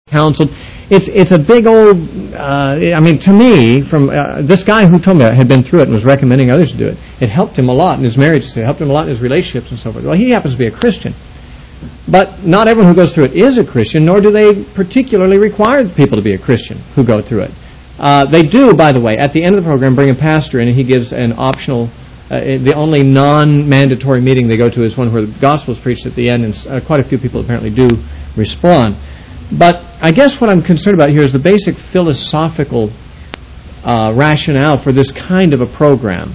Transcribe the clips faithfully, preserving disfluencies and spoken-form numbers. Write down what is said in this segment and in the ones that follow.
counseled. It's it's a big old, uh, I mean, to me, from uh, this guy who told me that had been through it and was recommending others to do it, it helped him a lot in his marriage, it helped him a lot in his relationships and so forth. Well, he happens to be a Christian. But not everyone who goes through it is a Christian, nor do they particularly require people to be a Christian who go through it. Uh, they do, by the way, at the end of the program, bring a pastor in, and he gives an optional, uh, the only non-mandatory meeting they go to is one where the gospel is preached at the end, and uh, quite a few people apparently do respond. But I guess what I'm concerned about here is the basic philosophical uh, rationale for this kind of a program.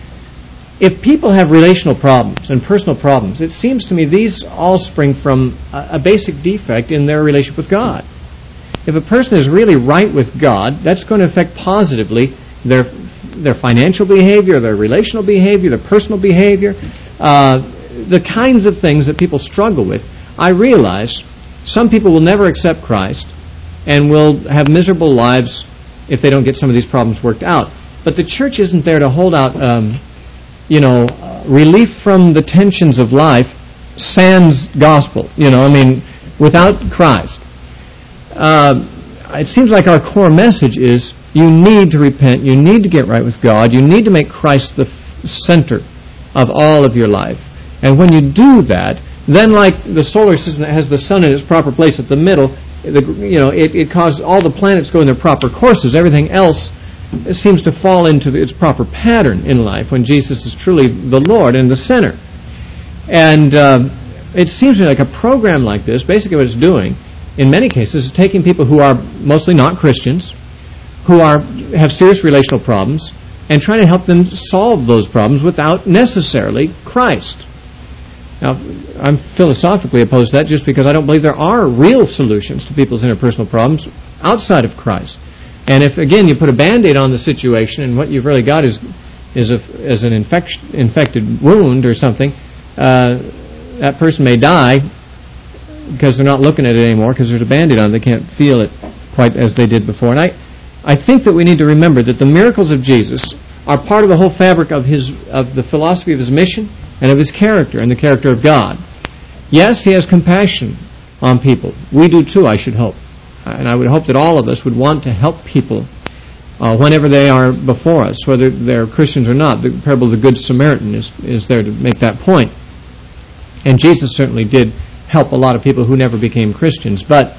If people have relational problems and personal problems, it seems to me these all spring from a, a basic defect in their relationship with God. If a person is really right with God, that's going to affect positively their their financial behavior, their relational behavior, their personal behavior, uh, the kinds of things that people struggle with. I realize some people will never accept Christ and will have miserable lives if they don't get some of these problems worked out. But the church isn't there to hold out, um, you know, uh, relief from the tensions of life, sans gospel. You know, I mean, without Christ. Uh, it seems like our core message is you need to repent, you need to get right with God, you need to make Christ the f- center of all of your life. And when you do that, then like the solar system that has the sun in its proper place at the middle, the, you know, it, it causes all the planets go in their proper courses. Everything else seems to fall into its proper pattern in life when Jesus is truly the Lord and the center. And uh, it seems to me like a program like this, basically what it's doing, in many cases, is taking people who are mostly not Christians, who are have serious relational problems, and trying to help them solve those problems without necessarily Christ. Now, I'm philosophically opposed to that just because I don't believe there are real solutions to people's interpersonal problems outside of Christ. And if, again, you put a Band-Aid on the situation and what you've really got is is, a, is an infect, infected wound or something, uh, that person may die because they're not looking at it anymore because there's a Band-Aid on it. They can't feel it quite as they did before. And I, I think that we need to remember that the miracles of Jesus are part of the whole fabric of his of the philosophy of his mission and of his character and the character of God. Yes, he has compassion on people. We do too, I should hope. And I would hope that all of us would want to help people uh, whenever they are before us, whether they're Christians or not. The parable of the Good Samaritan is, is there to make that point. And Jesus certainly did help a lot of people who never became Christians. But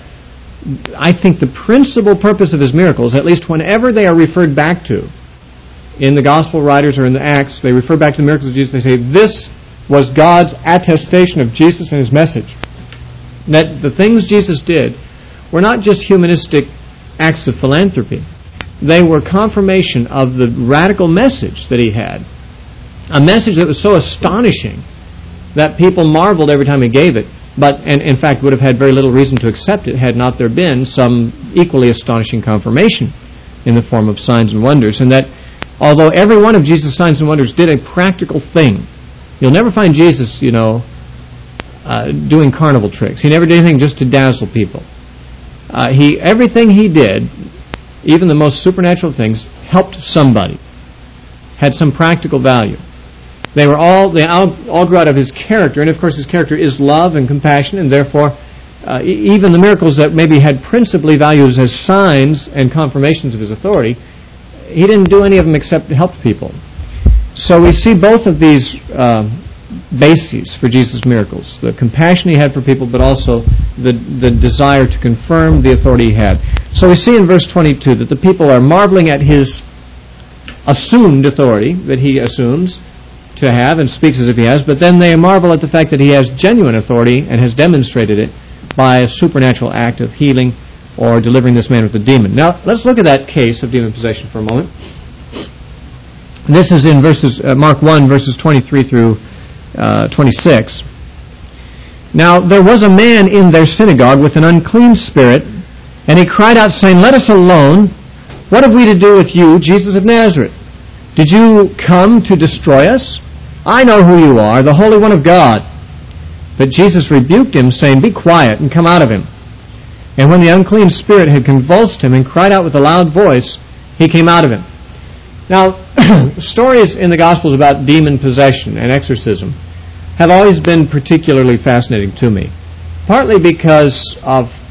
I think the principal purpose of his miracles, at least whenever they are referred back to, in the Gospel writers or in the Acts, they refer back to the miracles of Jesus. They say, this was God's attestation of Jesus and his message. That the things Jesus did were not just humanistic acts of philanthropy. They were confirmation of the radical message that he had. A message that was so astonishing that people marveled every time he gave it, but, and in fact, would have had very little reason to accept it had not there been some equally astonishing confirmation in the form of signs and wonders. And that although every one of Jesus' signs and wonders did a practical thing, you'll never find Jesus, you know, uh, doing carnival tricks. He never did anything just to dazzle people. Uh, he everything he did, even the most supernatural things, helped somebody, had some practical value. They were all they all, all grew out of his character, and of course his character is love and compassion, and therefore uh, e- even the miracles that maybe had principally values as signs and confirmations of his authority, he didn't do any of them except help people. So we see both of these uh, bases for Jesus' miracles: the compassion he had for people, but also the the desire to confirm the authority he had. So we see in verse twenty-two that the people are marveling at his assumed authority that he assumes to have and speaks as if he has, but then they marvel at the fact that he has genuine authority and has demonstrated it by a supernatural act of healing or delivering this man with a demon. Now, let's look at that case of demon possession for a moment. This is in verses uh, Mark one, verses twenty-three through uh, twenty-six. Now, there was a man in their synagogue with an unclean spirit, and he cried out, saying, "Let us alone. What have we to do with you, Jesus of Nazareth? Did you come to destroy us? I know who you are, the Holy One of God." But Jesus rebuked him, saying, "Be quiet, and come out of him." And when the unclean spirit had convulsed him and cried out with a loud voice, he came out of him. Now, stories in the Gospels about demon possession and exorcism have always been particularly fascinating to me, partly because of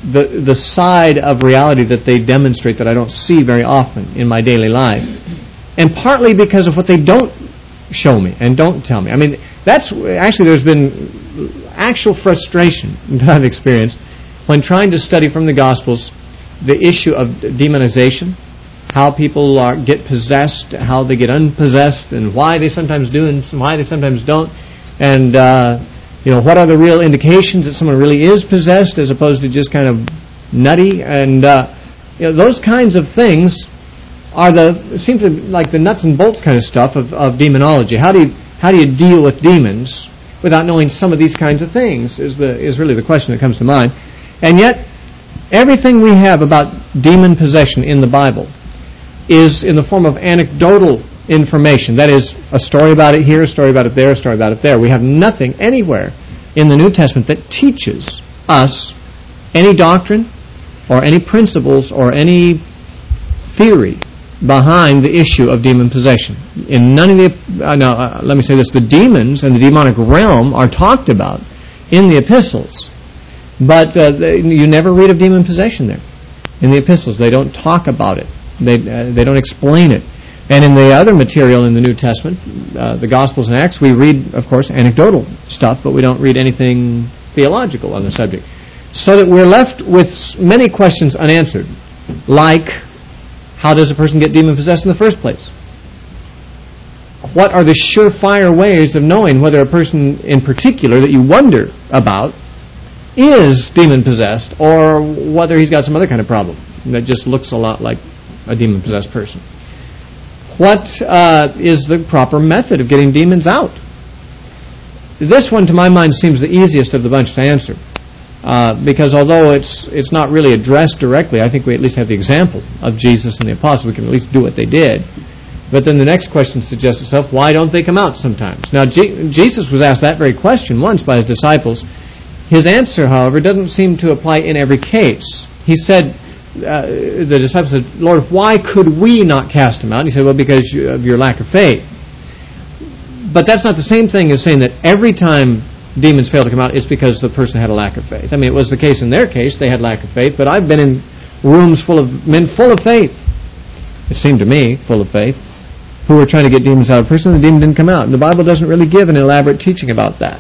the the side of reality that they demonstrate that I don't see very often in my daily life, and partly because of what they don't show me and don't tell me. I mean, that's actually there's been actual frustration that I've experienced when trying to study from the Gospels the issue of demonization, how people are, get possessed, how they get unpossessed, and why they sometimes do and why they sometimes don't, and uh, you know, what are the real indications that someone really is possessed as opposed to just kind of nutty, and uh, you know, those kinds of things are the seem to like the nuts and bolts kind of stuff of, of demonology. How do you how do you deal with demons without knowing some of these kinds of things? Is the is really the question that comes to mind. And yet, everything we have about demon possession in the Bible is in the form of anecdotal information. That is, a story about it here, a story about it there, a story about it there. We have nothing anywhere in the New Testament that teaches us any doctrine or any principles or any theory behind the issue of demon possession. In none of the, uh, now uh, let me say this, the demons and the demonic realm are talked about in the epistles, but uh, they, you never read of demon possession there. In the epistles, they don't talk about it. They uh, they don't explain it. And in the other material in the New Testament, uh, the Gospels and Acts, we read, of course, anecdotal stuff, but we don't read anything theological on the subject. So that we're left with many questions unanswered, like, how does a person get demon-possessed in the first place? What are the surefire ways of knowing whether a person in particular that you wonder about is demon-possessed, or whether he's got some other kind of problem that just looks a lot like a demon-possessed person? What uh, is the proper method of getting demons out? This one, to my mind, seems the easiest of the bunch to answer. Uh, because although it's it's not really addressed directly, I think we at least have the example of Jesus and the apostles. We can at least do what they did. But then the next question suggests itself, why don't they come out sometimes? Now, G- Jesus was asked that very question once by his disciples. His answer, however, doesn't seem to apply in every case. He said, Uh, the disciples said, Lord, why could we not cast him out? And he said, well, because of your lack of faith. But that's not the same thing as saying that every time demons fail to come out, it's because the person had a lack of faith. I mean, it was the case in their case, they had lack of faith, but I've been in rooms full of men full of faith, it seemed to me, full of faith, who were trying to get demons out of a person, and the demon didn't come out. And the Bible doesn't really give an elaborate teaching about that.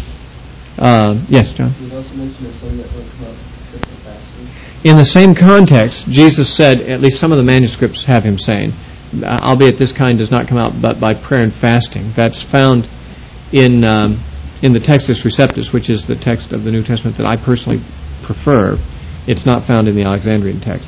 Uh, yes, John? You also mentioned there's some that don't come out except for fasting. In the same context, Jesus said, at least some of the manuscripts have him saying, albeit this kind does not come out but by prayer and fasting. That's found in um, in the Textus Receptus, which is the text of the New Testament that I personally prefer. It's not found in the Alexandrian text.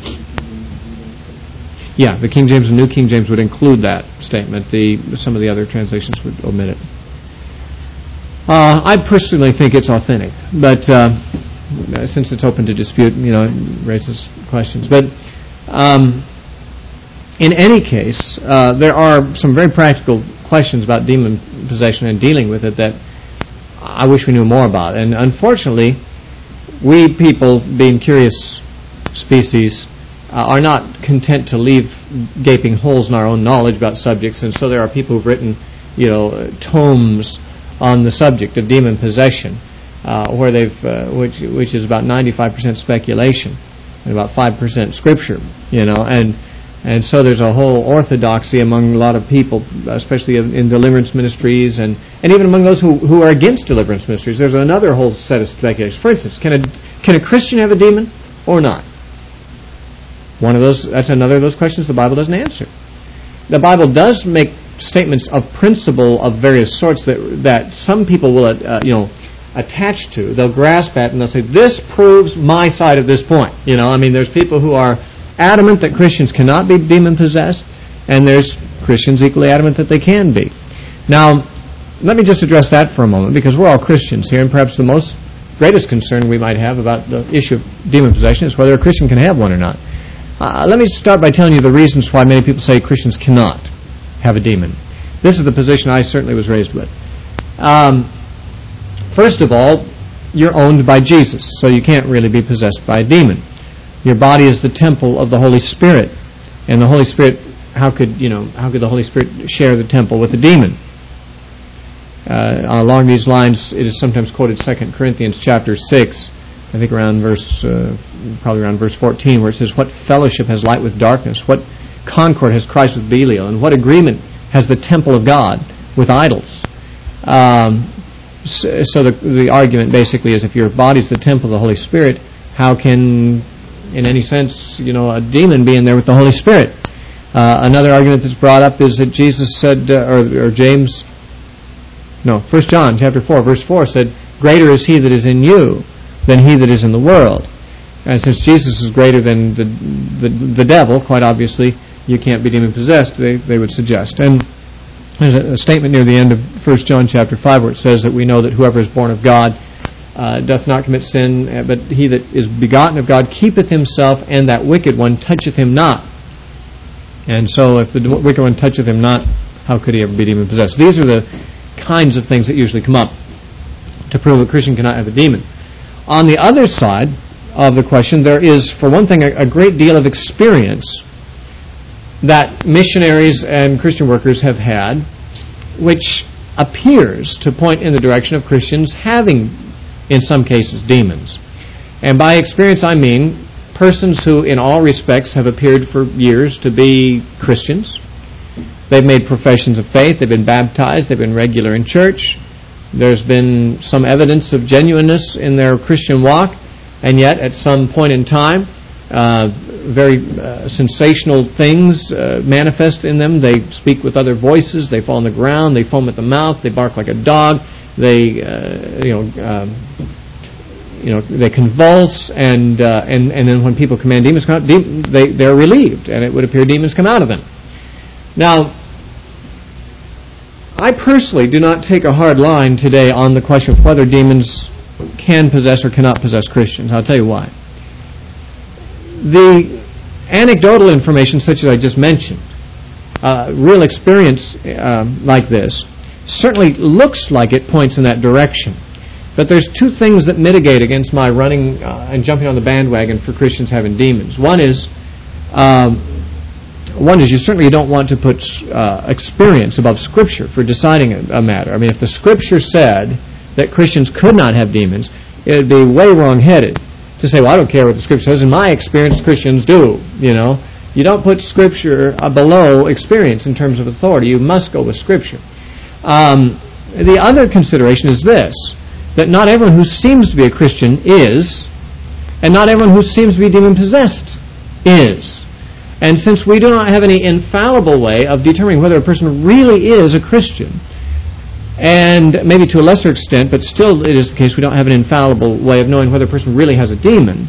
Yeah, the King James and New King James would include that statement. The some of the other translations would omit it. Uh, I personally think it's authentic, but uh, since it's open to dispute, you know, it raises questions. But um, in any case, uh, there are some very practical questions about demon possession and dealing with it that I wish we knew more about. And unfortunately, we people, being curious species, uh, are not content to leave gaping holes in our own knowledge about subjects. And so there are people who've written, you know, tomes on the subject of demon possession, uh, where they've, uh, which which is about ninety-five percent speculation and about five percent scripture, you know, and and so there's a whole orthodoxy among a lot of people, especially in, in deliverance ministries, and, and even among those who, who are against deliverance ministries. There's another whole set of speculations. For instance, can a can a Christian have a demon or not? One of those. That's another of those questions the Bible doesn't answer. The Bible does make statements of principle of various sorts that that some people will, uh, you know, attach to. They'll grasp at and they'll say, "This proves my side of this point." You know, I mean, there's people who are adamant that Christians cannot be demon possessed, and there's Christians equally adamant that they can be. Now, let me just address that for a moment, because we're all Christians here, and perhaps the most greatest concern we might have about the issue of demon possession is whether a Christian can have one or not. Uh, let me start by telling you the reasons why many people say Christians cannot have a demon. This is the position I certainly was raised with. Um, first of all, you're owned by Jesus, so you can't really be possessed by a demon. Your body is the temple of the Holy Spirit, and the Holy Spirit, how could you know? How could the Holy Spirit share the temple with a demon? Uh, along these lines, it is sometimes quoted Second Corinthians chapter six, I think around verse, uh, probably around verse fourteen, where it says, "What fellowship has light with darkness? What concord has Christ with Belial? And what agreement has the temple of God with idols?" Um, so so the, the argument basically is, if your body's the temple of the Holy Spirit, how can, in any sense, you know, a demon be in there with the Holy Spirit? Uh, another argument that's brought up is that Jesus said, uh, or, or James, no, First John chapter four, verse four said, "Greater is he that is in you than he that is in the world." And since Jesus is greater than the the, the devil, quite obviously, you can't be demon-possessed, they, they would suggest. And there's a, a statement near the end of First John chapter five where it says that we know that whoever is born of God uh, doth not commit sin, uh, but he that is begotten of God keepeth himself, and that wicked one toucheth him not. And so if the wicked one toucheth him not, how could he ever be demon-possessed? These are the kinds of things that usually come up to prove a Christian cannot have a demon. On the other side of the question, there is, for one thing, a, a great deal of experience that missionaries and Christian workers have had, which appears to point in the direction of Christians having, in some cases, demons. And by experience I mean persons who, in all respects, have appeared for years to be Christians. They've made professions of faith, they've been baptized, they've been regular in church, there's been some evidence of genuineness in their Christian walk, and yet at some point in time, uh, very uh, sensational things uh, manifest in them. They speak with other voices, they fall on the ground, they foam at the mouth, they bark like a dog, they, uh, you know, um, you know, they convulse, and uh, and and then when people command demons come out, de- they they're relieved, and it would appear demons come out of them. Now, I personally do not take a hard line today on the question of whether demons can possess or cannot possess Christians. I'll tell you why. The anecdotal information, such as I just mentioned, uh, real experience uh, like this, certainly looks like it points in that direction. But there's two things that mitigate against my running uh, and jumping on the bandwagon for Christians having demons. One is, um, one is you certainly don't want to put uh, experience above Scripture for deciding a, a matter. I mean, if the Scripture said that Christians could not have demons, it would be way wrong-headed to say, well, I don't care what the Scripture says. In my experience, Christians do. You know, you don't put Scripture uh, below experience in terms of authority. You must go with Scripture. Um, the other consideration is this, that not everyone who seems to be a Christian is, and not everyone who seems to be demon-possessed is. And since we do not have any infallible way of determining whether a person really is a Christian, and maybe to a lesser extent, but still it is the case, we don't have an infallible way of knowing whether a person really has a demon,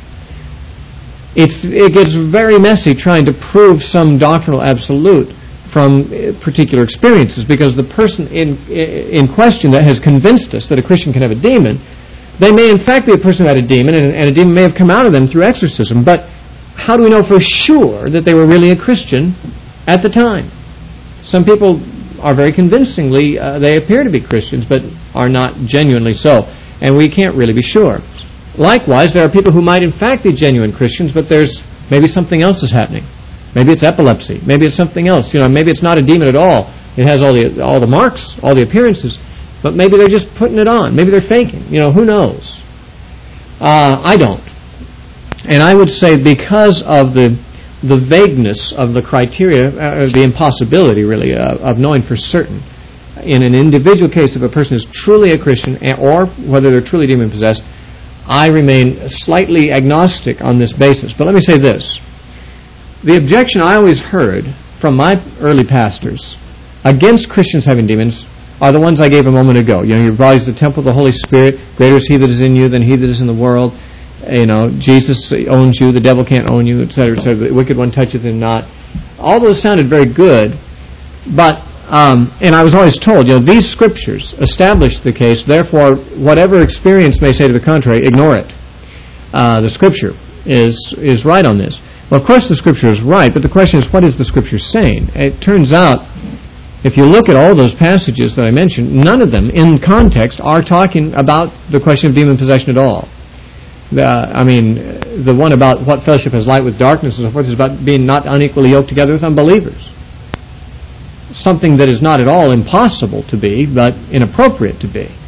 it's, it gets very messy trying to prove some doctrinal absolute from particular experiences, because the person in in question that has convinced us that a Christian can have a demon, they may in fact be a person who had a demon, and, and a demon may have come out of them through exorcism, but how do we know for sure that they were really a Christian at the time? Some people are very convincingly, uh, they appear to be Christians, but are not genuinely so, and we can't really be sure. Likewise, there are people who might in fact be genuine Christians, but there's maybe something else is happening. Maybe it's epilepsy. Maybe it's something else. You know, maybe it's not a demon at all. It has all the all the marks, all the appearances, but maybe they're just putting it on. Maybe they're faking. You know, who knows? Uh, I don't. And I would say because of the the vagueness of the criteria, uh, the impossibility, really, uh, of knowing for certain, in an individual case, if a person is truly a Christian, or whether they're truly demon-possessed, I remain slightly agnostic on this basis. But let me say this. The objection I always heard from my early pastors against Christians having demons are the ones I gave a moment ago. You know, your body is the temple of the Holy Spirit. Greater is He that is in you than he that is in the world. You know, Jesus owns you. The devil can't own you, et cetera, et cetera. The wicked one toucheth him not. All those sounded very good, but um, and I was always told, you know, these scriptures establish the case. Therefore, whatever experience may say to the contrary, ignore it. Uh, the Scripture is is right on this. Well, of course the Scripture is right, but the question is, what is the Scripture saying? It turns out, if you look at all those passages that I mentioned, none of them, in context, are talking about the question of demon possession at all. The, I mean, the one about what fellowship has light with darkness and so forth is about being not unequally yoked together with unbelievers. Something that is not at all impossible to be, but inappropriate to be.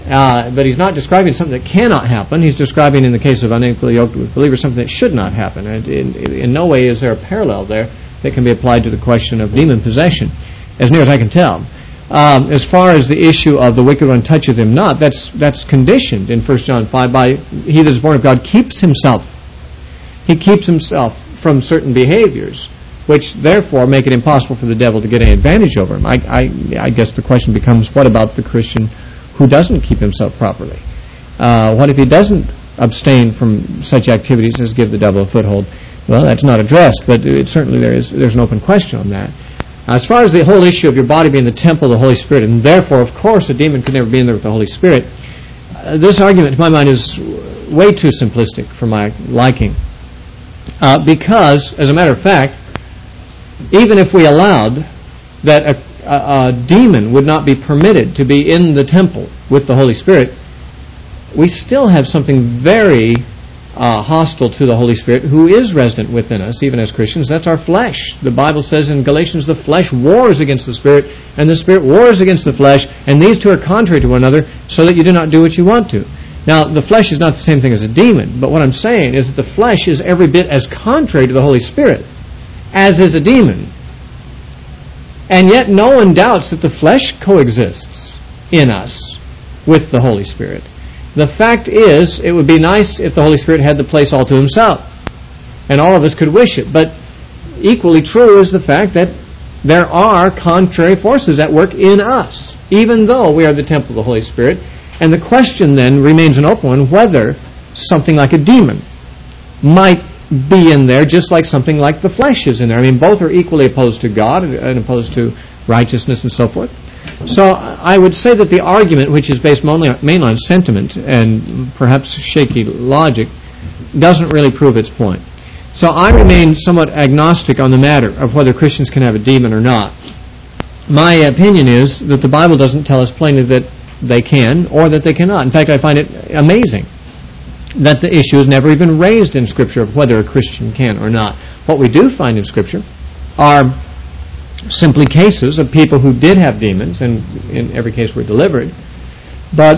Uh, but he's not describing something that cannot happen. He's describing, in the case of unequally yoked with believers, something that should not happen. And in, in no way is there a parallel there that can be applied to the question of demon possession, as near as I can tell. Um, as far as the issue of the wicked one toucheth him not, that's that's conditioned in First John five by he that is born of God keeps himself. He keeps himself from certain behaviors, which therefore make it impossible for the devil to get any advantage over him. I, I, I guess the question becomes, what about the Christian who doesn't keep himself properly? Uh, what if he doesn't abstain from such activities as give the devil a foothold? Well, that's not addressed, but it, certainly there is there's an open question on that. As far as the whole issue of your body being the temple of the Holy Spirit, and therefore, of course, a demon could never be in there with the Holy Spirit, uh, this argument, to my mind, is way too simplistic for my liking. Uh, because, as a matter of fact, even if we allowed that a, a, a demon would not be permitted to be in the temple with the Holy Spirit, we still have something very uh, hostile to the Holy Spirit who is resident within us, even as Christians. That's our flesh. The Bible says in Galatians, the flesh wars against the Spirit, and the Spirit wars against the flesh, and these two are contrary to one another, so that you do not do what you want to. Now, the flesh is not the same thing as a demon, but what I'm saying is that the flesh is every bit as contrary to the Holy Spirit as is a demon. And yet no one doubts that the flesh coexists in us with the Holy Spirit. The fact is, it would be nice if the Holy Spirit had the place all to himself, and all of us could wish it. But equally true is the fact that there are contrary forces at work in us, even though we are the temple of the Holy Spirit. And the question then remains an open one, whether something like a demon might be in there just like something like the flesh is in there. I mean, both are equally opposed to God and opposed to righteousness and so forth. So I would say that the argument, which is based mainly on sentiment and perhaps shaky logic, doesn't really prove its point. So I remain somewhat agnostic on the matter of whether Christians can have a demon or not. My opinion is that the Bible doesn't tell us plainly that they can or that they cannot. In fact, I find it amazing that the issue is never even raised in Scripture of whether a Christian can or not. What we do find in Scripture are simply cases of people who did have demons, and in every case were delivered, but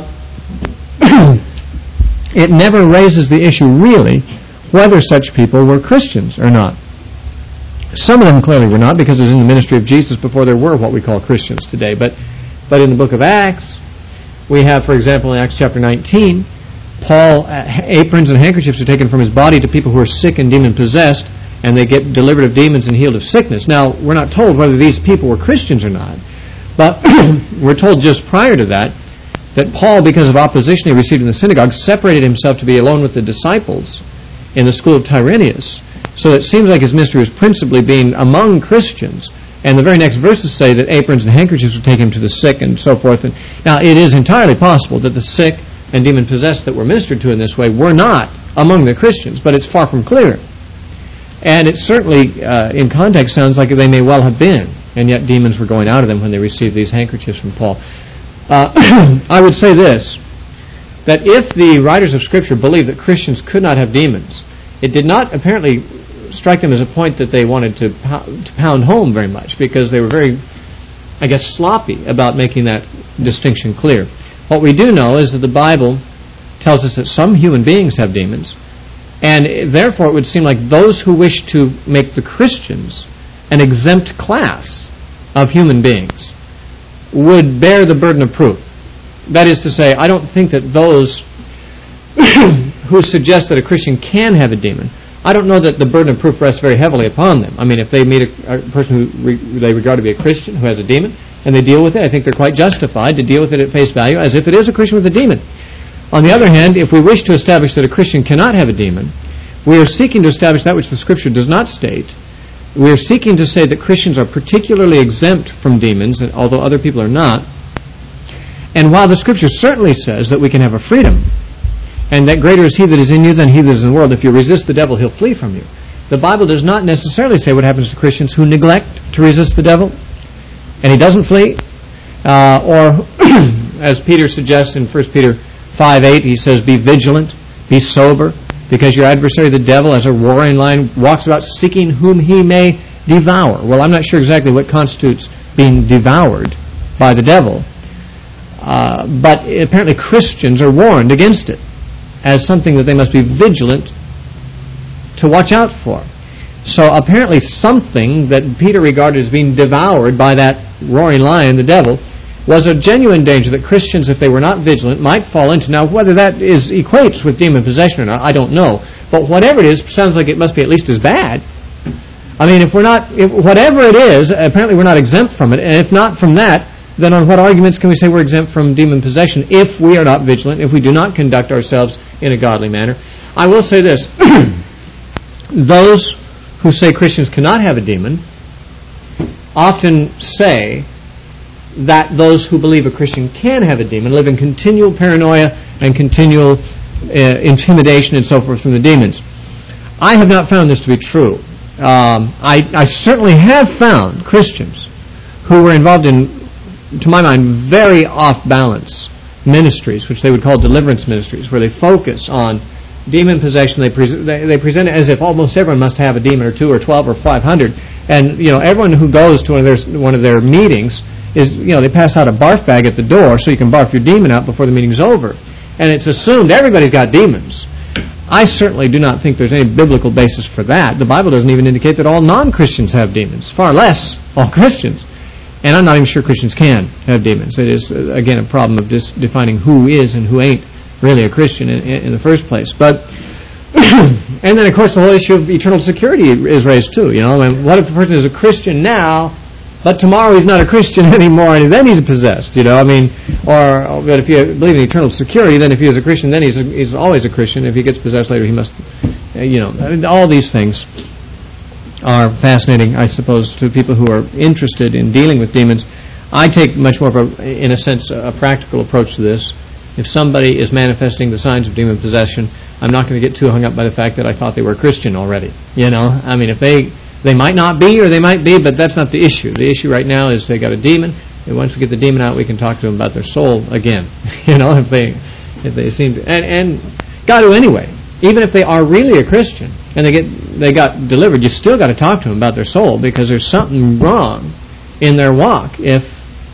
it never raises the issue really whether such people were Christians or not. Some of them clearly were not, because it was in the ministry of Jesus before there were what we call Christians today. But but in the book of Acts, we have, for example, in Acts chapter nineteen, Paul, uh, aprons and handkerchiefs are taken from his body to people who are sick and demon-possessed, and they get delivered of demons and healed of sickness. Now, we're not told whether these people were Christians or not, but we're told just prior to that that Paul, because of opposition he received in the synagogue, separated himself to be alone with the disciples in the school of Tyrannus. So it seems like his ministry was principally being among Christians. And the very next verses say that aprons and handkerchiefs would take him to the sick and so forth. And now, it is entirely possible that the sick and demon-possessed that were ministered to in this way were not among the Christians, but it's far from clear. And it certainly, uh, in context, sounds like they may well have been, and yet demons were going out of them when they received these handkerchiefs from Paul. Uh, I would say this, that if the writers of Scripture believed that Christians could not have demons, it did not apparently strike them as a point that they wanted to, to pound home very much, because they were very, I guess, sloppy about making that distinction clear. What we do know is that the Bible tells us that some human beings have demons, and therefore it would seem like those who wish to make the Christians an exempt class of human beings would bear the burden of proof. That is to say, I don't think that those who suggest that a Christian can have a demon, I don't know that the burden of proof rests very heavily upon them. I mean, if they meet a, a person who re, they regard to be a Christian who has a demon, and they deal with it, I think they're quite justified to deal with it at face value as if it is a Christian with a demon. On the other hand, if we wish to establish that a Christian cannot have a demon, we are seeking to establish that which the Scripture does not state. We are seeking to say that Christians are particularly exempt from demons, although other people are not. And while the Scripture certainly says that we can have a freedom, and that greater is He that is in you than he that is in the world, if you resist the devil, he'll flee from you, the Bible does not necessarily say what happens to Christians who neglect to resist the devil, and he doesn't flee. Uh, or, as Peter suggests in First Peter five eight, he says, be vigilant, be sober, because your adversary, the devil, as a roaring lion, walks about seeking whom he may devour. Well, I'm not sure exactly what constitutes being devoured by the devil. Uh, but apparently Christians are warned against it as something that they must be vigilant to watch out for. So apparently something that Peter regarded as being devoured by that roaring lion, the devil, was a genuine danger that Christians, if they were not vigilant, might fall into. Now, whether that is equates with demon possession or not, I don't know. But whatever it is, sounds like it must be at least as bad. I mean, if we're not, if, whatever it is, apparently we're not exempt from it. And if not from that, then on what arguments can we say we're exempt from demon possession if we are not vigilant, if we do not conduct ourselves in a godly manner? I will say this. Those who say Christians cannot have a demon often say that those who believe a Christian can have a demon live in continual paranoia and continual uh, intimidation and so forth from the demons. I have not found this to be true. Um, I, I certainly have found Christians who were involved in, to my mind, very off-balance ministries, which they would call deliverance ministries, where they focus on demon possession. They, pre- they, they present it as if almost everyone must have a demon or two or twelve or five hundred. And, you know, everyone who goes to one of their, one of their meetings is, you know, they pass out a barf bag at the door so you can barf your demon out before the meeting's over. And it's assumed everybody's got demons. I certainly do not think there's any biblical basis for that. The Bible doesn't even indicate that all non-Christians have demons, far less all Christians. And I'm not even sure Christians can have demons. It is, again, a problem of just defining who is and who ain't really a Christian in, in the first place. But, and then, of course, the whole issue of eternal security is raised, too. You know, and what if a person is a Christian now, but tomorrow he's not a Christian anymore, and then he's possessed, you know, I mean, or, but if you believe in eternal security, then if he is a Christian, then he's a, he's always a Christian. If he gets possessed later, he must, you know, I mean, all these things are fascinating, I suppose, to people who are interested in dealing with demons. I take much more of a, in a sense, a practical approach to this. If somebody is manifesting the signs of demon possession, I'm not going to get too hung up by the fact that I thought they were a Christian already, you know, I mean, if they... They might not be, or they might be, but that's not the issue. The issue right now is they got a demon, and once we get the demon out, we can talk to them about their soul again. You know, if they if they seem to, and and got to anyway. Even if they are really a Christian and they get they got delivered, you still got to talk to them about their soul, because there's something wrong in their walk if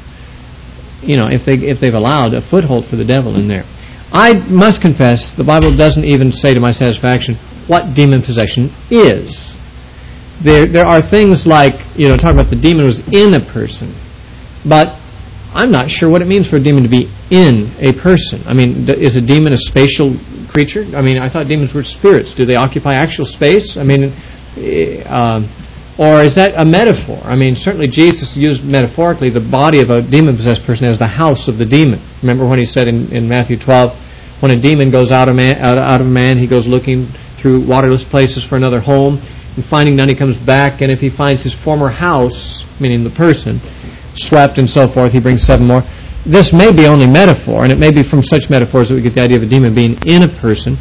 you know if they if they've allowed a foothold for the devil in there. I must confess, the Bible doesn't even say to my satisfaction what demon possession is. There there are things like, you know, talking about the demon was in a person, but I'm not sure what it means for a demon to be in a person. I mean, is a demon a spatial creature? I mean, I thought demons were spirits. Do they occupy actual space? I mean, uh, or is that a metaphor? I mean, certainly Jesus used metaphorically the body of a demon-possessed person as the house of the demon. Remember when he said in, in Matthew twelve, when a demon goes out of, man, out, out of a man, he goes looking through waterless places for another home, and finding none, he comes back, and if he finds his former house, meaning the person, swept and so forth, he brings seven more. This may be only metaphor, and it may be from such metaphors that we get the idea of a demon being in a person.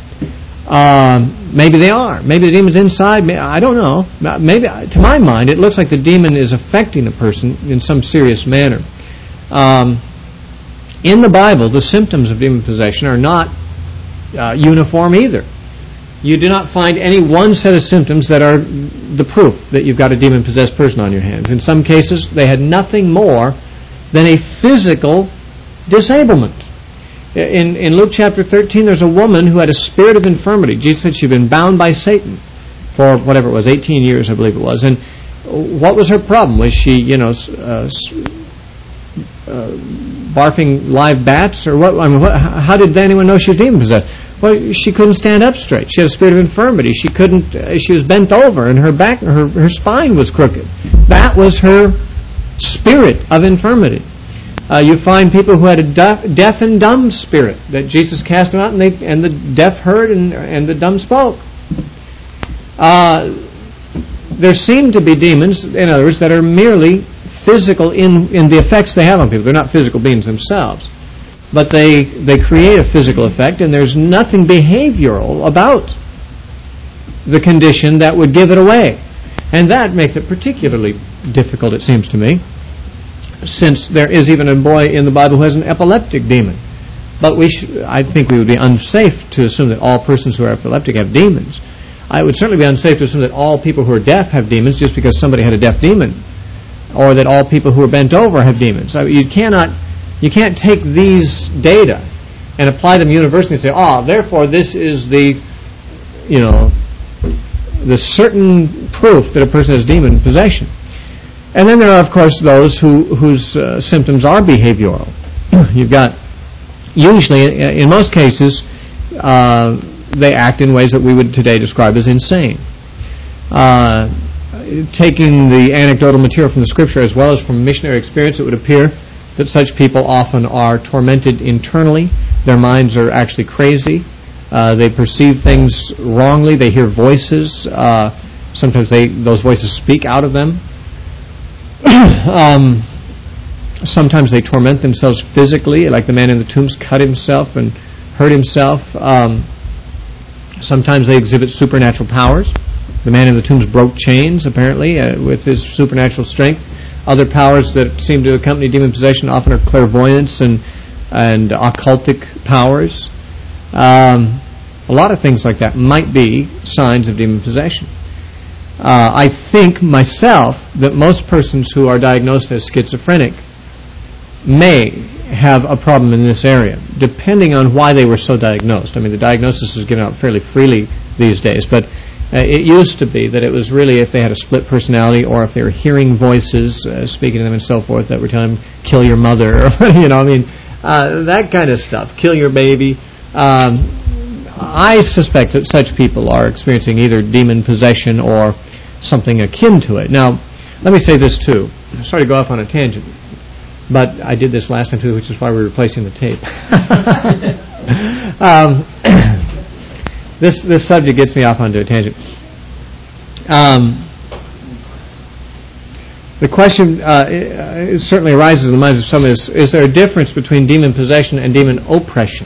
Um, maybe they are. Maybe the demon's inside. I don't know. Maybe, to my mind, it looks like the demon is affecting a person in some serious manner. Um, in the Bible, the symptoms of demon possession are not uh, uniform either. You do not find any one set of symptoms that are the proof that you've got a demon-possessed person on your hands. In some cases, they had nothing more than a physical disablement. In, in Luke chapter thirteen, there's a woman who had a spirit of infirmity. Jesus said she'd been bound by Satan for whatever it was, eighteen years, I believe it was. And what was her problem? Was she, you know, uh, uh, barfing live bats, or what? I mean, what, how did anyone know she was demon-possessed? Well, she couldn't stand up straight. She had a spirit of infirmity. She couldn't. Uh, she was bent over, and her back, her her spine was crooked. That was her spirit of infirmity. Uh, you find people who had a deaf, deaf and dumb spirit that Jesus cast them out, and they and the deaf heard, and and the dumb spoke. Uh, there seem to be demons, in other words, that are merely physical in in the effects they have on people. They're not physical beings themselves. But they, they create a physical effect, and there's nothing behavioral about the condition that would give it away. And that makes it particularly difficult, it seems to me, since there is even a boy in the Bible who has an epileptic demon. But we sh- I think we would be unsafe to assume that all persons who are epileptic have demons. I would certainly be unsafe to assume that all people who are deaf have demons just because somebody had a deaf demon, or that all people who are bent over have demons. I mean, you cannot You can't take these data and apply them universally and say, oh, therefore this is the, you know, the certain proof that a person has demon possession. And then there are, of course, those who whose uh, symptoms are behavioral. You've got, usually, in most cases, uh, they act in ways that we would today describe as insane. Uh, taking the anecdotal material from the Scripture as well as from missionary experience, it would appear that such people often are tormented internally. Their minds are actually crazy. Uh, they perceive things wrongly. They hear voices. Uh, sometimes they those voices speak out of them. um, sometimes they torment themselves physically, like the man in the tombs cut himself and hurt himself. Um, sometimes they exhibit supernatural powers. The man in the tombs broke chains, apparently, uh, with his supernatural strength. Other powers that seem to accompany demon possession often are clairvoyance and and occultic powers. Um, a lot of things like that might be signs of demon possession. Uh, I think myself that most persons who are diagnosed as schizophrenic may have a problem in this area, depending on why they were so diagnosed. I mean, the diagnosis is given out fairly freely these days, but uh, it used to be that it was really if they had a split personality or if they were hearing voices uh, speaking to them and so forth that were telling them, kill your mother, or, you know, I mean, uh, that kind of stuff, kill your baby. Um, I suspect that such people are experiencing either demon possession or something akin to it. Now, let me say this too. I'm sorry to go off on a tangent, but I did this last time too, which is why we're replacing the tape. um, this this subject gets me off onto a tangent. Um, the question uh, it, it certainly arises in the minds of some is, is there a difference between demon possession and demon oppression?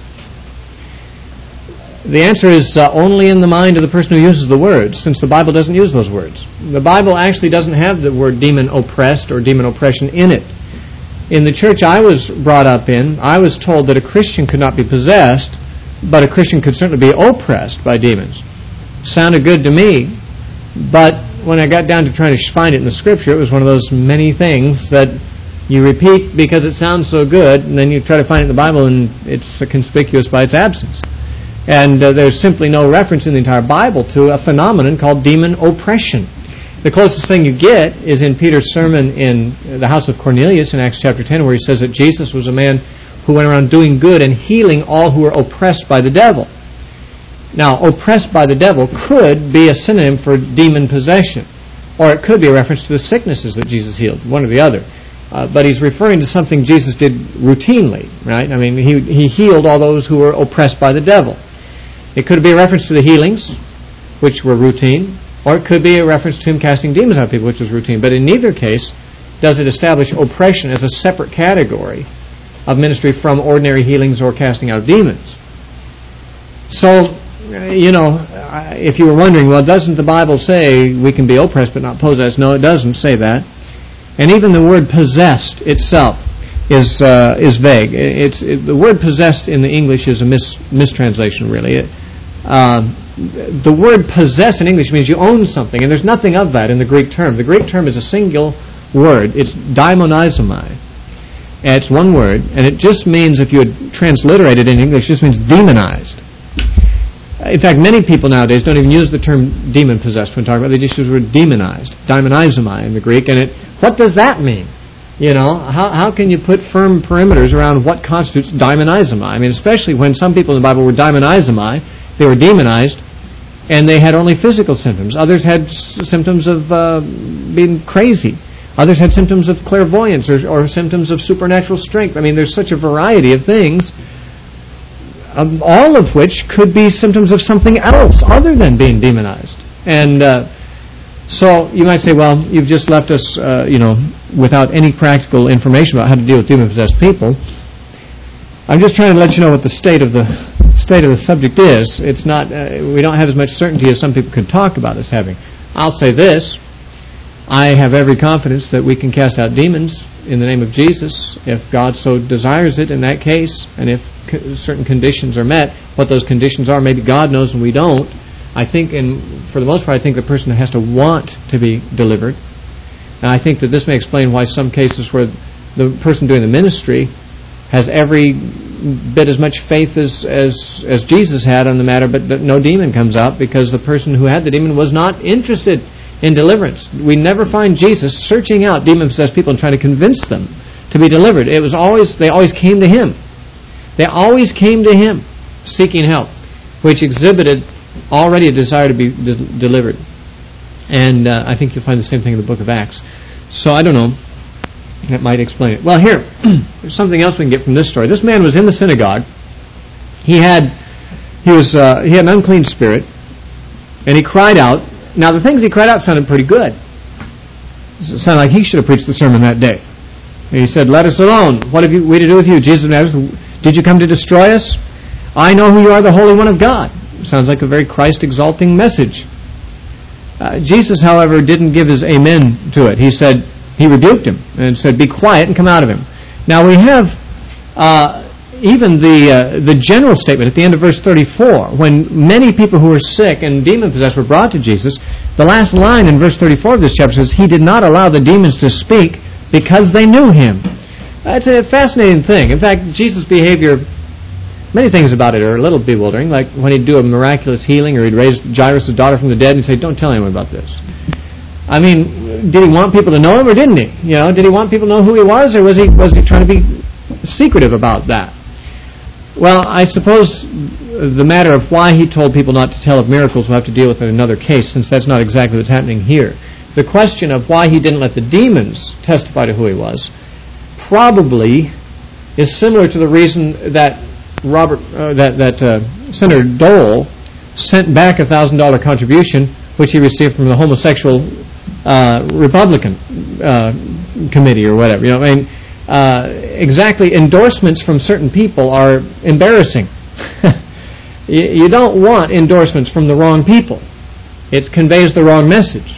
The answer is uh, only in the mind of the person who uses the words, since the Bible doesn't use those words. The Bible actually doesn't have the word demon oppressed or demon oppression in it. In the church I was brought up in, I was told that a Christian could not be possessed, but a Christian could certainly be oppressed by demons. Sounded good to me, but when I got down to trying to find it in the Scripture, it was one of those many things that you repeat because it sounds so good, and then you try to find it in the Bible, and it's conspicuous by its absence. And uh, there's simply no reference in the entire Bible to a phenomenon called demon oppression. The closest thing you get is in Peter's sermon in the house of Cornelius in Acts chapter ten, where he says that Jesus was a man who went around doing good and healing all who were oppressed by the devil. Now, oppressed by the devil could be a synonym for demon possession, or it could be a reference to the sicknesses that Jesus healed, one or the other. Uh, but he's referring to something Jesus did routinely, right? I mean, he, he healed all those who were oppressed by the devil. It could be a reference to the healings, which were routine, or it could be a reference to him casting demons out of people, which was routine. But in neither case does it establish oppression as a separate category of ministry from ordinary healings or casting out of demons. So, you know, if you were wondering, well, doesn't the Bible say we can be oppressed but not possessed? No, it doesn't say that. And even the word possessed itself is uh, is vague. It's it, the word possessed in the English is a mis, mistranslation, really. It, uh, the word possess in English means you own something, and there's nothing of that in the Greek term. The Greek term is a single word. It's daimonisomai. And it's one word, and it just means, if you would transliterate it in English, it just means demonized. In fact, many people nowadays don't even use the term demon-possessed when talking about it. They just use the word demonized, daimonisomai in the Greek, and it, what does that mean? You know, how how can you put firm perimeters around what constitutes daimonisomai? I mean, especially when some people in the Bible were daimonisomai, they were demonized, and they had only physical symptoms. Others had s- symptoms of uh, being crazy. Others had symptoms of clairvoyance or, or symptoms of supernatural strength. I mean, there's such a variety of things, um, all of which could be symptoms of something else other than being demonized. And uh, so you might say, well, you've just left us, uh, you know, without any practical information about how to deal with demon-possessed people. I'm just trying to let you know what the state of the state of the subject is. It's not. Uh, we don't have as much certainty as some people could talk about us having. I'll say this. I have every confidence that we can cast out demons in the name of Jesus if God so desires it in that case, and if co- certain conditions are met. What those conditions are, maybe God knows and we don't. I think, and for the most part, I think the person has to want to be delivered. And I think that this may explain why some cases where the person doing the ministry has every bit as much faith as, as, as Jesus had on the matter, but no demon comes out because the person who had the demon was not interested in deliverance. We never find Jesus searching out demon-possessed people and trying to convince them to be delivered. It was always, they always came to Him. They always came to Him seeking help, which exhibited already a desire to be de- delivered. And uh, I think you'll find the same thing in the book of Acts. So I don't know. That might explain it. Well, here, there's something else we can get from this story. This man was in the synagogue. He had he was uh, he had an unclean spirit, and he cried out. Now, the things he cried out sounded pretty good. It sounded like he should have preached the sermon that day. And he said, "Let us alone. What have you, we to do with you, Jesus of Nazareth? Did you come to destroy us? I know who you are, the Holy One of God." Sounds like a very Christ-exalting message. Uh, Jesus, however, didn't give his amen to it. He said, he rebuked him and said, "Be quiet and come out of him." Now we have uh, even the uh, the general statement at the end of verse thirty-four. When many people who were sick and demon-possessed were brought to Jesus, the last line in verse thirty-four of this chapter says, "He did not allow the demons to speak because they knew him." That's a fascinating thing. In fact, Jesus' behavior, many things about it are a little bewildering, like when he'd do a miraculous healing or he'd raise Jairus' daughter from the dead and he'd say, "Don't tell anyone about this." I mean, did he want people to know him or didn't he? You know, did he want people to know who he was, or was he was he trying to be secretive about that? Well, I suppose the matter of why he told people not to tell of miracles we'll have to deal with in another case, since that's not exactly what's happening here. The question of why he didn't let the demons testify to who he was probably is similar to the reason that Robert, uh, that that uh, Senator Dole sent back a thousand dollar contribution, which he received from the homosexual uh, Republican uh, committee or whatever. You know, I mean, uh, exactly. Endorsements from certain people are embarrassing. you, you don't want endorsements from the wrong people. It conveys the wrong message.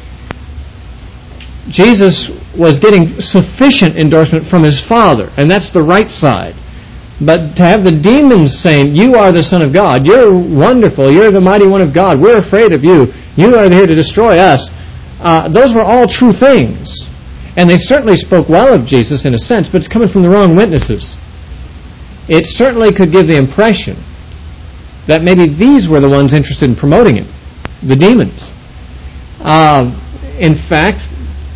Jesus was getting sufficient endorsement from his Father, and that's the right side. But to have the demons saying, "You are the Son of God, you're wonderful, you're the mighty one of God, we're afraid of you, you are here to destroy us," uh, those were all true things. And they certainly spoke well of Jesus in a sense, but it's coming from the wrong witnesses. It certainly could give the impression that maybe these were the ones interested in promoting him, the demons. Uh, in fact,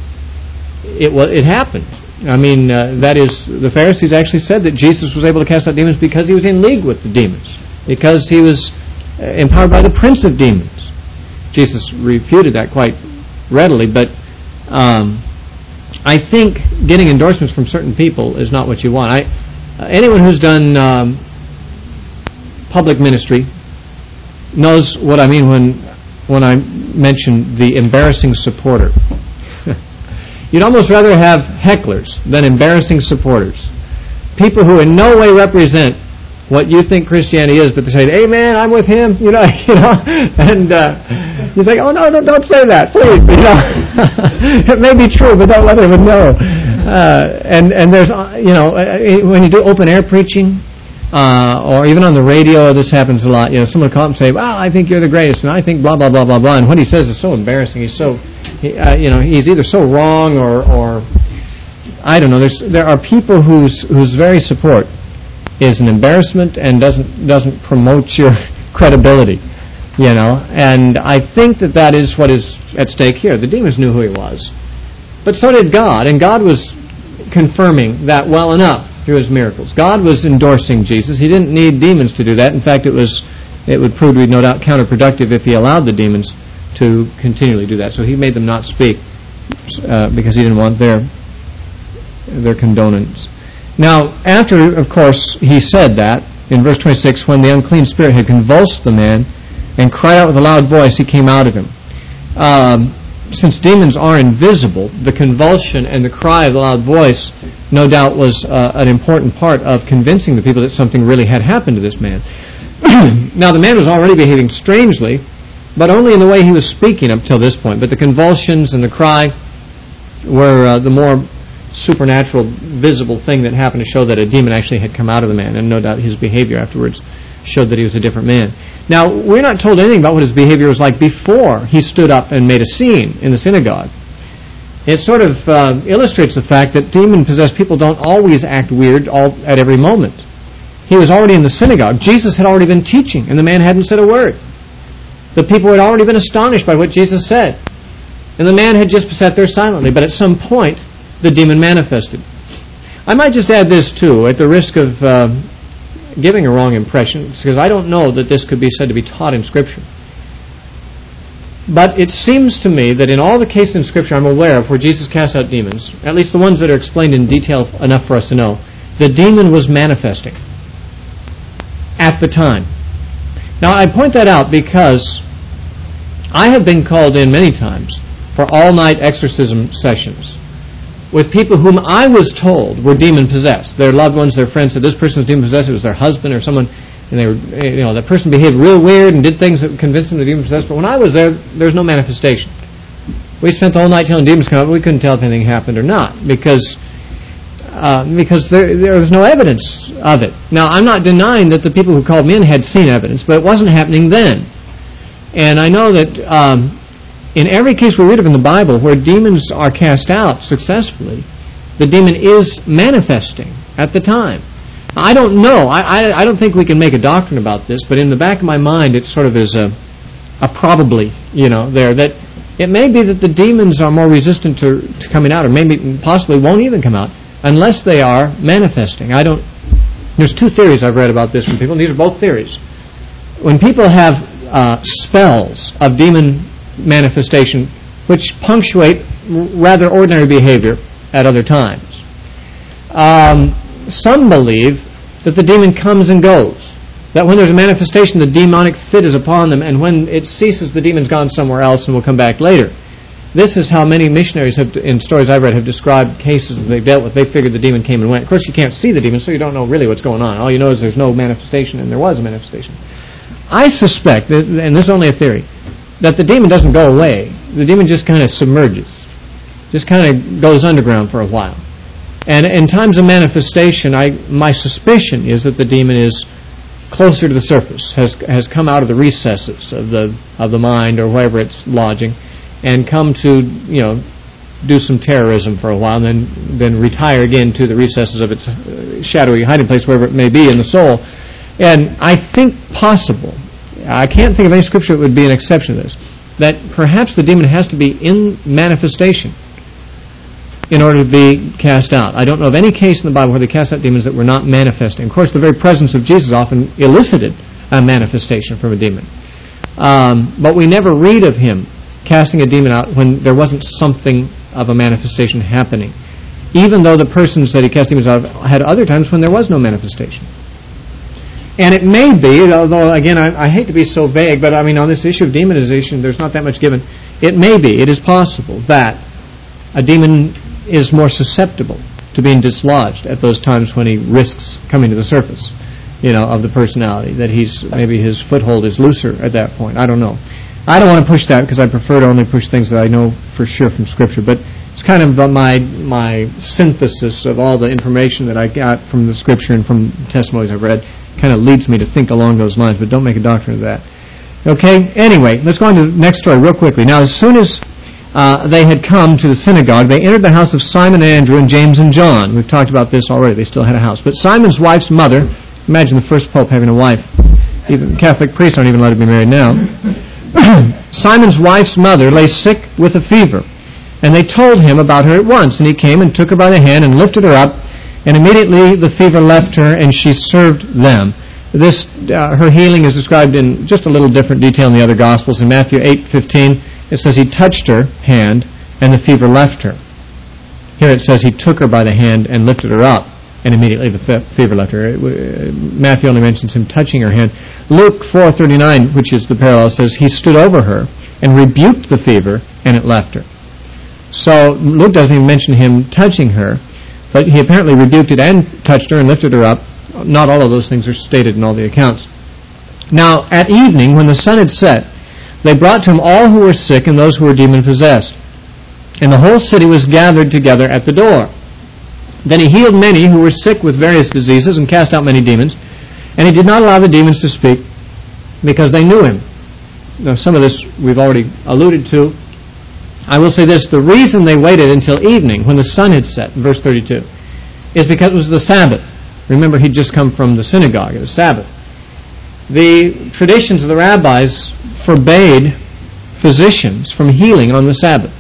it was, it happened. I mean, uh, that is, the Pharisees actually said that Jesus was able to cast out demons because he was in league with the demons, because he was uh, empowered by the prince of demons. Jesus refuted that quite readily, but um, I think getting endorsements from certain people is not what you want. I, uh, anyone who's done um, public ministry knows what I mean when when I mention the embarrassing supporter. You'd almost rather have hecklers than embarrassing supporters. People who in no way represent what you think Christianity is, but they say, "Hey man, I'm with him," you know, you know, and uh, you think, "Oh no, don't, don't say that, please." You know, it may be true, but don't let anyone know. Uh, and and there's, you know, when you do open air preaching, uh, or even on the radio, this happens a lot. You know, someone will come up and say, "Well, I think you're the greatest," and I think blah blah blah blah blah. And what he says is so embarrassing. He's so He, uh, you know, he's either so wrong or, or I don't know. There's, there are people whose whose very support is an embarrassment and doesn't doesn't promote your credibility, you know. And I think that that is what is at stake here. The demons knew who he was, but so did God, and God was confirming that well enough through his miracles. God was endorsing Jesus. He didn't need demons to do that. In fact, it was it would prove to be no doubt counterproductive if he allowed the demons to continually do that. So he made them not speak uh, because he didn't want their their condonance. Now, after, of course, he said that, in verse twenty-six, when the unclean spirit had convulsed the man and cried out with a loud voice, he came out of him. Um, since demons are invisible, the convulsion and the cry of the loud voice, no doubt, was uh, an important part of convincing the people that something really had happened to this man. Now, the man was already behaving strangely, but only in the way he was speaking up till this point. But the convulsions and the cry were uh, the more supernatural, visible thing that happened to show that a demon actually had come out of the man, and no doubt his behavior afterwards showed that he was a different man. Now, we're not told anything about what his behavior was like before he stood up and made a scene in the synagogue. it sort of uh, illustrates the fact that demon-possessed people don't always act weird all at every moment. He was already in the synagogue. Jesus had already been teaching, and the man hadn't said a word. The people had already been astonished by what Jesus said. And the man had just sat there silently, but at some point, the demon manifested. I might just add this, too, at the risk of uh, giving a wrong impression, because I don't know that this could be said to be taught in Scripture. But it seems to me that in all the cases in Scripture I'm aware of where Jesus cast out demons, at least the ones that are explained in detail enough for us to know, the demon was manifesting at the time. Now, I point that out because I have been called in many times for all-night exorcism sessions with people whom I was told were demon-possessed. Their loved ones, their friends said, this person was demon-possessed. It was their husband or someone, and they were, you know, that person behaved real weird and did things that convinced them to be demon-possessed. But when I was there, there was no manifestation. We spent the whole night telling demons to come out, but we couldn't tell if anything happened or not because uh, because there, there was no evidence of it. Now, I'm not denying that the people who called me in had seen evidence, but it wasn't happening then. And I know that um, in every case we read of in the Bible where demons are cast out successfully, the demon is manifesting at the time. I don't know. I, I, I don't think we can make a doctrine about this, but in the back of my mind it sort of is a, a probably, you know, there, that it may be that the demons are more resistant to, to coming out, or maybe possibly won't even come out, unless they are manifesting. I don't... There's two theories I've read about this from people, and these are both theories. When people have uh, spells of demon manifestation which punctuate r- rather ordinary behavior at other times, um, some believe that the demon comes and goes. That when there's a manifestation, the demonic fit is upon them, and when it ceases, the demon's gone somewhere else and will come back later. This is how many missionaries have, in stories I've read, have described cases that they've dealt with. They figured the demon came and went. Of course, you can't see the demon, so you don't know really what's going on. All you know is there's no manifestation, and there was a manifestation. I suspect, that, and this is only a theory, that the demon doesn't go away. The demon just kind of submerges, just kind of goes underground for a while. And in times of manifestation, I, my suspicion is that the demon is closer to the surface, has has come out of the recesses of the of the mind or wherever it's lodging, and come to, you know, do some terrorism for a while, and then then retire again to the recesses of its shadowy hiding place, wherever it may be in the soul. And I think possible, I can't think of any scripture that would be an exception to this, that perhaps the demon has to be in manifestation in order to be cast out. I don't know of any case in the Bible where they cast out demons that were not manifesting. Of course, the very presence of Jesus often elicited a manifestation from a demon. Um, but we never read of him casting a demon out when there wasn't something of a manifestation happening, even though the persons that he cast demons out of had other times when there was no manifestation. And it may be, although again I, I hate to be so vague, but I mean on this issue of demonization there's not that much given. It may be, it is possible that a demon is more susceptible to being dislodged at those times when he risks coming to the surface, you know, of the personality, that he's maybe his foothold is looser at that point. I don't know. I don't want to push that because I prefer to only push things that I know for sure from Scripture, but it's kind of my my synthesis of all the information that I got from the Scripture and from testimonies I've read kind of leads me to think along those lines, but don't make a doctrine of that. Okay, anyway, let's go on to the next story real quickly. Now, as soon as uh, they had come to the synagogue, they entered the house of Simon and Andrew and James and John. We've talked about this already. They still had a house. But Simon's wife's mother, imagine the first pope having a wife. Even Catholic priests aren't even allowed to be married now. Simon's wife's mother lay sick with a fever, and they told him about her at once, and he came and took her by the hand and lifted her up, and immediately the fever left her, and she served them. This, uh, her healing is described in just a little different detail in the other Gospels. In Matthew eight fifteen, it says he touched her hand, and the fever left her. Here it says he took her by the hand and lifted her up, and immediately the fe- fever left her. Uh, Matthew only mentions him touching her hand. Luke four thirty-nine, which is the parallel, says he stood over her and rebuked the fever, and it left her. So Luke doesn't even mention him touching her, but he apparently rebuked it and touched her and lifted her up. Not all of those things are stated in all the accounts. Now, at evening, when the sun had set, they brought to him all who were sick and those who were demon-possessed. And the whole city was gathered together at the door. Then he healed many who were sick with various diseases and cast out many demons. And he did not allow the demons to speak because they knew him. Now, some of this we've already alluded to. I will say this, the reason they waited until evening, when the sun had set, in verse thirty-two, is because it was the Sabbath. Remember, he'd just come from the synagogue. It was Sabbath. The traditions of the rabbis forbade physicians from healing on the Sabbath,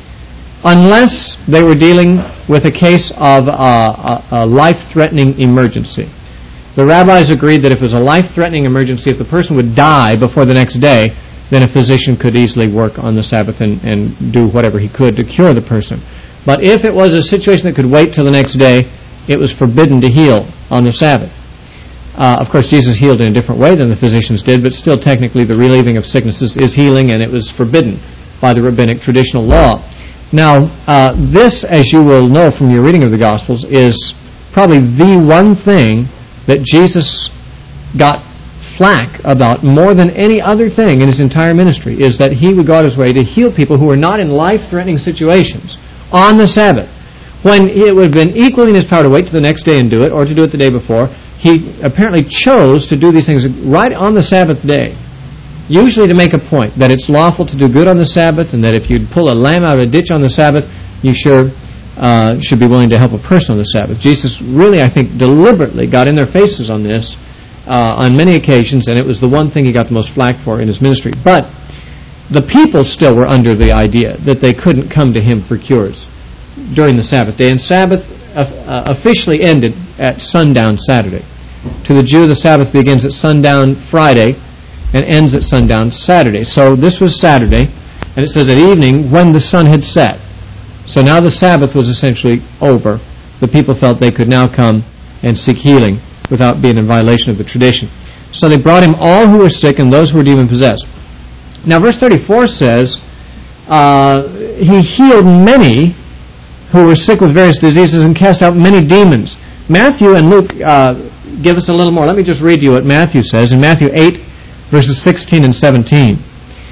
unless they were dealing with a case of a, a, a life-threatening emergency. The rabbis agreed that if it was a life-threatening emergency, if the person would die before the next day, then a physician could easily work on the Sabbath and, and do whatever he could to cure the person. But if it was a situation that could wait till the next day, it was forbidden to heal on the Sabbath. Uh, of course, Jesus healed in a different way than the physicians did, but still technically the relieving of sicknesses is healing, and it was forbidden by the rabbinic traditional law. Now, uh, this, as you will know from your reading of the Gospels, is probably the one thing that Jesus got flack about more than any other thing in his entire ministry, is that he would go out his way to heal people who were not in life-threatening situations on the Sabbath. When it would have been equally in his power to wait till the next day and do it, or to do it the day before, he apparently chose to do these things right on the Sabbath day, usually to make a point that it's lawful to do good on the Sabbath, and that if you'd pull a lamb out of a ditch on the Sabbath, you sure uh, should be willing to help a person on the Sabbath. Jesus really, I think, deliberately got in their faces on this uh, on many occasions, and it was the one thing he got the most flack for in his ministry. But the people still were under the idea that they couldn't come to him for cures during the Sabbath day, and Sabbath uh, officially ended at sundown Saturday. To the Jew, the Sabbath begins at sundown Friday and ends at sundown Saturday. So this was Saturday, and it says at evening when the sun had set. So now the Sabbath was essentially over. The people felt they could now come and seek healing without being in violation of the tradition. So they brought him all who were sick and those who were demon-possessed. Now verse thirty-four says, uh, he healed many who were sick with various diseases and cast out many demons. Matthew and Luke uh, give us a little more. Let me just read you what Matthew says in Matthew eight, verses sixteen and seventeen.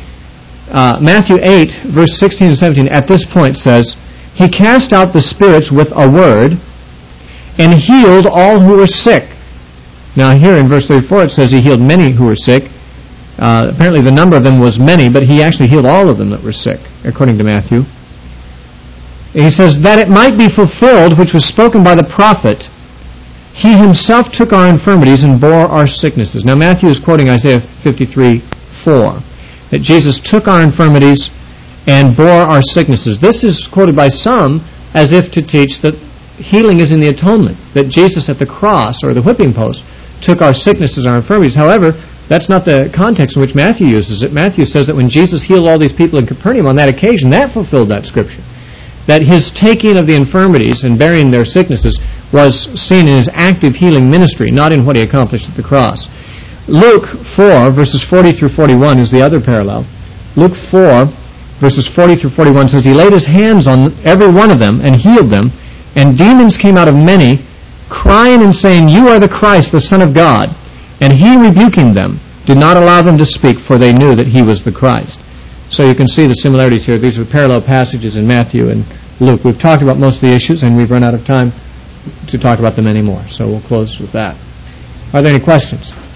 Uh, Matthew eight, verse sixteen and seventeen, at this point says, he cast out the spirits with a word and healed all who were sick. Now here in verse thirty-four it says he healed many who were sick. Uh, apparently the number of them was many, but he actually healed all of them that were sick, according to Matthew. He says, that it might be fulfilled which was spoken by the prophet, he himself took our infirmities and bore our sicknesses. Now Matthew is quoting Isaiah fifty-three four, that Jesus took our infirmities and bore our sicknesses. This is quoted by some as if to teach that healing is in the atonement, that Jesus at the cross or the whipping post took our sicknesses, our infirmities. However, that's not the context in which Matthew uses it. Matthew says that when Jesus healed all these people in Capernaum on that occasion, that fulfilled that scripture. That his taking of the infirmities and bearing their sicknesses was seen in his active healing ministry, not in what he accomplished at the cross. Luke four, verses forty through forty-one is the other parallel. Luke four, verses forty through forty-one says, he laid his hands on every one of them and healed them, and demons came out of many, crying and saying, you are the Christ, the Son of God. And he, rebuking them, did not allow them to speak, for they knew that he was the Christ. So you can see the similarities here. These are parallel passages in Matthew and Luke. We've talked about most of the issues, and we've run out of time to talk about them anymore. So we'll close with that. Are there any questions?